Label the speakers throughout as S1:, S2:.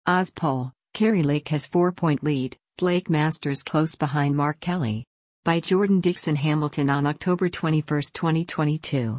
S1: Oz poll, Kari Lake has 4-point lead, Blake Masters close behind Mark Kelly. By Jordan Dixon Hamilton on October 21, 2022.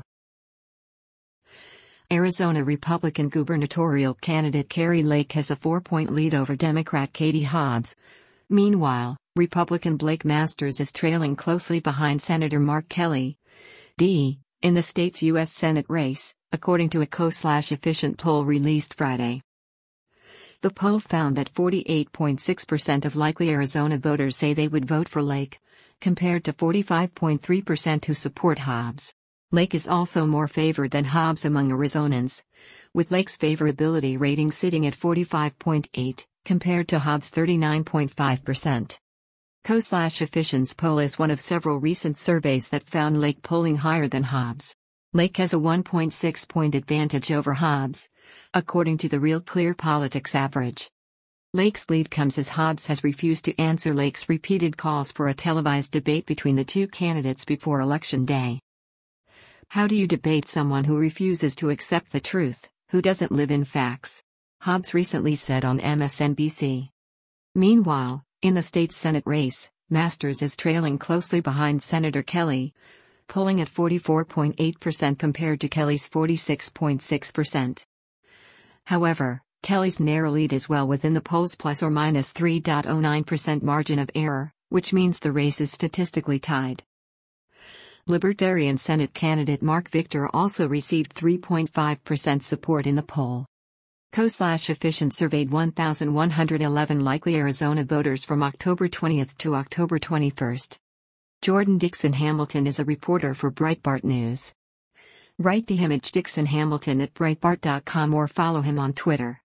S1: Arizona Republican gubernatorial candidate Kari Lake has a 4-point lead over Democrat Katie Hobbs. Meanwhile, Republican Blake Masters is trailing closely behind Senator Mark Kelly, D., in the state's U.S. Senate race, according to a Co/Efficient poll released Friday. The poll found that 48.6% of likely Arizona voters say they would vote for Lake, compared to 45.3% who support Hobbs. Lake is also more favored than Hobbs among Arizonans, with Lake's favorability rating sitting at 45.8, compared to Hobbs' 39.5%. Co/Efficient's poll is one of several recent surveys that found Lake polling higher than Hobbs. Lake has a 1.6-point advantage over Hobbs, according to the Real Clear Politics average. Lake's lead comes as Hobbs has refused to answer Lake's repeated calls for a televised debate between the two candidates before Election Day. How do you debate someone who refuses to accept the truth, who doesn't live in facts? Hobbs recently said on MSNBC. Meanwhile, in the state's Senate race, Masters is trailing closely behind Senator Kelly, polling at 44.8% compared to Kelly's 46.6%. However, Kelly's narrow lead is well within the poll's plus or minus 3.09% margin of error, which means the race is statistically tied. Libertarian Senate candidate Mark Victor also received 3.5% support in the poll. Co/Efficient surveyed 1,111 likely Arizona voters from October 20 to October 21. Jordan Dixon Hamilton is a reporter for Breitbart News. Write to him at Dixon Hamilton at Breitbart.com or follow him on Twitter.